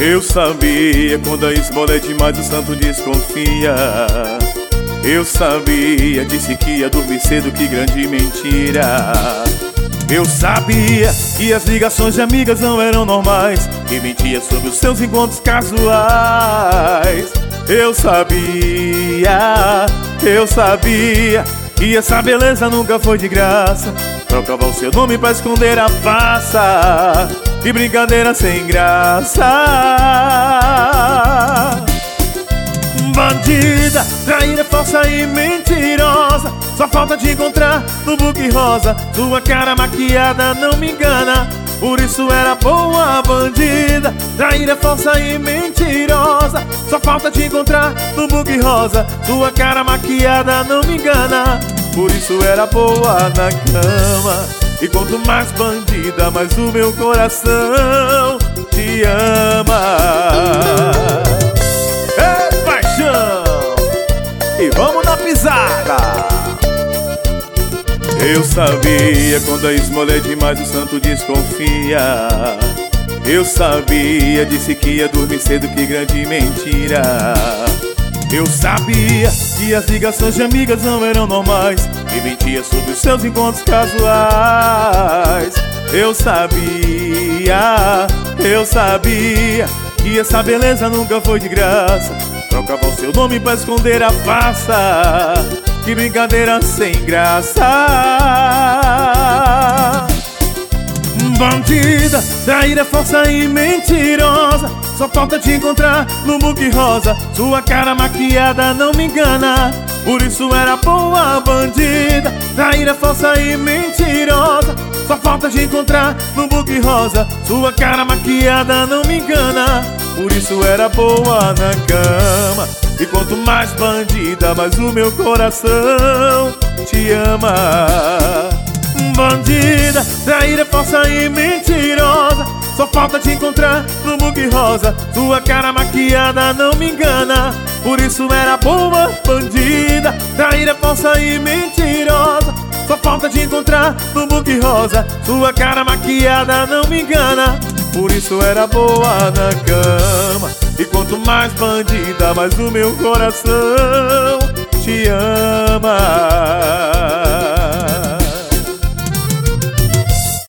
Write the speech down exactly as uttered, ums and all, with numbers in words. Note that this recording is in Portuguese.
Eu sabia, quando a esmola é demais o santo desconfia. Eu sabia, disse que ia dormir cedo, que grande mentira. Eu sabia que as ligações de amigas não eram normais, que mentia sobre os seus encontros casuais. Eu sabia, eu sabia que essa beleza nunca foi de graça. Trocava o seu nome pra esconder a farsa. Que brincadeira sem graça. Bandida, traíra, falsa e mentirosa. Só falta te encontrar no book rosa. Sua cara maquiada não me engana, por isso era boa. Bandida, traíra, falsa e mentirosa. Só falta te encontrar no book rosa. Sua cara maquiada não me engana, por isso era boa na cama. E quanto mais bandida, mais o meu coração te ama. É paixão! E vamos na pisada! Eu sabia, quando a esmola é demais o santo desconfia. Eu sabia, disse que ia dormir cedo, que grande mentira. Eu sabia que as ligações de amigas não eram normais, e mentia sobre os seus encontros casuais. Eu sabia, eu sabia que essa beleza nunca foi de graça. Trocava o seu nome pra esconder a farsa. Que brincadeira sem graça. Bandida, traíra, falsa e mentirosa. Só falta te encontrar no book rosa. Sua cara maquiada não me engana, por isso era boa. Bandida, traíra, falsa e mentirosa. Só falta te encontrar no book rosa. Sua cara maquiada não me engana, por isso era boa na cama. E quanto mais bandida, mais o meu coração te ama. Bandida, traíra, falsa e mentirosa. Só falta te encontrar no book rosa. Sua cara maquiada não me engana, por isso era boa. Bandida, traíra, falsa e mentirosa. Só falta te encontrar no book rosa. Sua cara maquiada não me engana, por isso era boa na cama. E quanto mais bandida, mais o meu coração te ama.